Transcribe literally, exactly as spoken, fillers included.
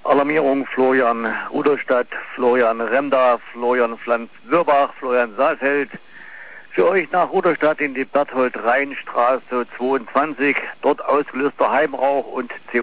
Alarmierung Florian Rudolstadt, Florian Remda, Florian Pflanz-Würbach, Florian Saalfeld. Für euch nach Rudolstadt in die Berthold-Rhein-Straße zweiundzwanzig, dort ausgelöster Heimrauch und C